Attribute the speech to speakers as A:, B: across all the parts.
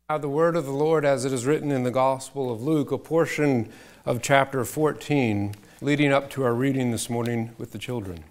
A: The word of the Lord as it is written in the Gospel of Luke, a portion of chapter 14, leading up to our reading this morning with the children.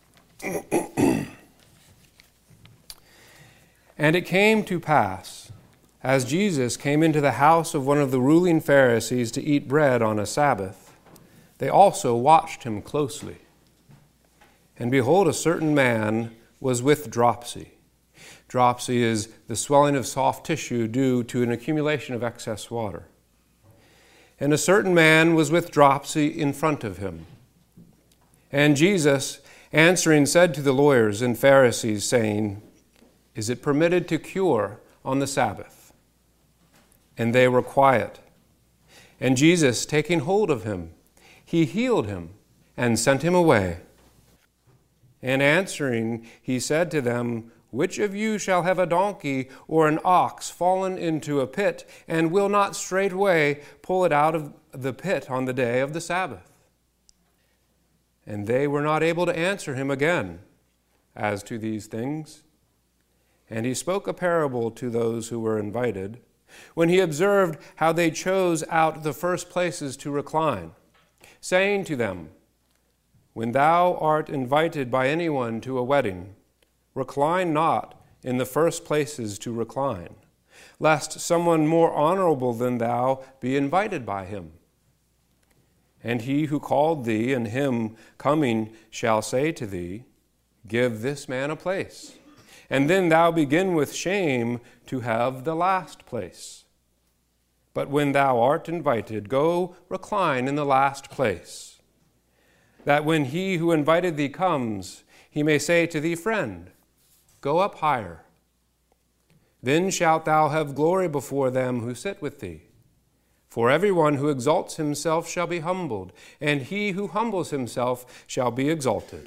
A: And it came to pass, as Jesus came into the house of one of the ruling Pharisees to eat bread on a Sabbath, they also watched him closely. And behold, a certain man was with dropsy. Dropsy is the swelling of soft tissue due to an accumulation of excess water. And a certain man was with dropsy in front of him. And Jesus, answering, said to the lawyers and Pharisees, saying, Is it permitted to cure on the Sabbath? And they were quiet. And Jesus, taking hold of him, he healed him and sent him away. And answering, he said to them, Which of you shall have a donkey or an ox fallen into a pit, and will not straightway pull it out of the pit on the day of the Sabbath? And they were not able to answer him again as to these things. And he spoke a parable to those who were invited, when he observed how they chose out the first places to recline, saying to them, When thou art invited by anyone to a wedding, recline not in the first places to recline, lest someone more honorable than thou be invited by him. And he who called thee and him coming shall say to thee, Give this man a place, and then thou begin with shame to have the last place. But when thou art invited, go recline in the last place, that when he who invited thee comes, he may say to thee, Friend, go up higher. Then shalt thou have glory before them who sit with thee. For everyone who exalts himself shall be humbled, and he who humbles himself shall be exalted.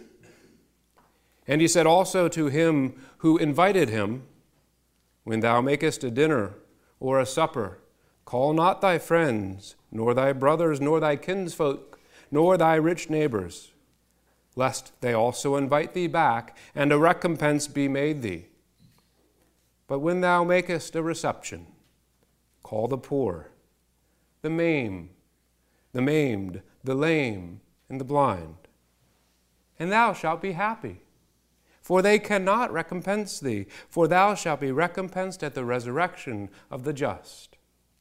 A: And he said also to him who invited him, When thou makest a dinner or a supper, call not thy friends, nor thy brothers, nor thy kinsfolk, nor thy rich neighbors, lest they also invite thee back, and a recompense be made thee. But when thou makest a reception, call the poor, the maimed, the lame, and the blind, and thou shalt be happy. For they cannot recompense thee, for thou shalt be recompensed at the resurrection of the just.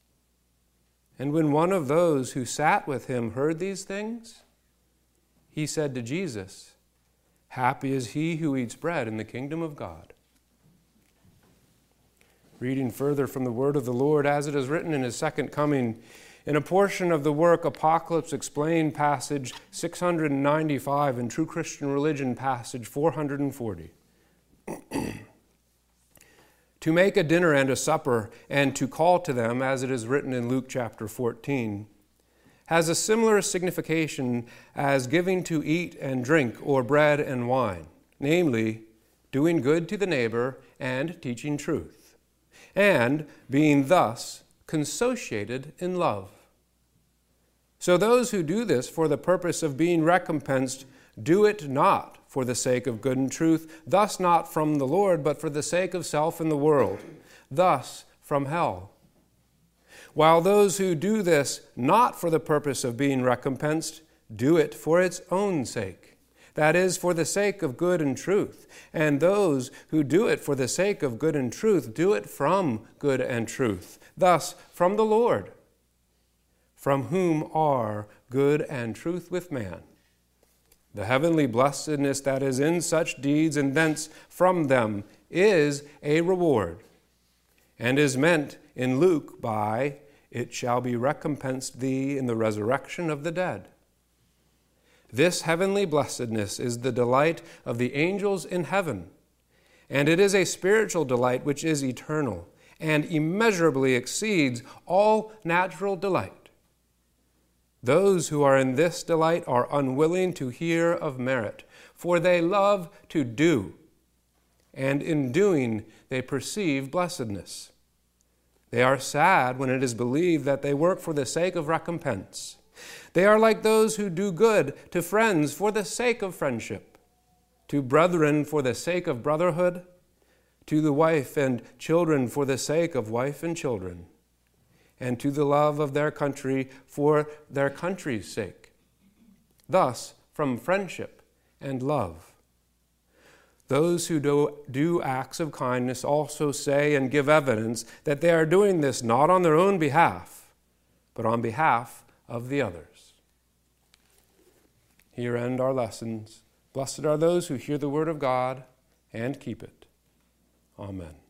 A: And when one of those who sat with him heard these things, he said to Jesus, Happy is he who eats bread in the kingdom of God. Reading further from the word of the Lord as it is written in his second coming, in a portion of the work Apocalypse Explained, passage 695, and True Christian Religion, passage 440. To make a dinner and a supper, and to call to them, as it is written in Luke chapter 14, has a similar signification as giving to eat and drink, or bread and wine, namely, doing good to the neighbor and teaching truth, and being thus consociated in love. So those who do this for the purpose of being recompensed do it not for the sake of good and truth, thus not from the Lord, but for the sake of self and the world, thus from hell. While those who do this not for the purpose of being recompensed do it for its own sake, that is, for the sake of good and truth. And those who do it for the sake of good and truth do it from good and truth, thus from the Lord, from whom are good and truth with man. The heavenly blessedness that is in such deeds, and thence from them, is a reward, and is meant in Luke by, It shall be recompensed thee in the resurrection of the dead. This heavenly blessedness is the delight of the angels in heaven, and it is a spiritual delight which is eternal, and immeasurably exceeds all natural delight. Those who are in this delight are unwilling to hear of merit, for they love to do, and in doing they perceive blessedness. They are sad when it is believed that they work for the sake of recompense. They are like those who do good to friends for the sake of friendship, to brethren for the sake of brotherhood, to the wife and children for the sake of wife and children, and to the love of their country for their country's sake. Thus, from friendship and love. Those who do acts of kindness also say and give evidence that they are doing this not on their own behalf, but on behalf of the others. Here end our lessons. Blessed are those who hear the word of God and keep it. Amen.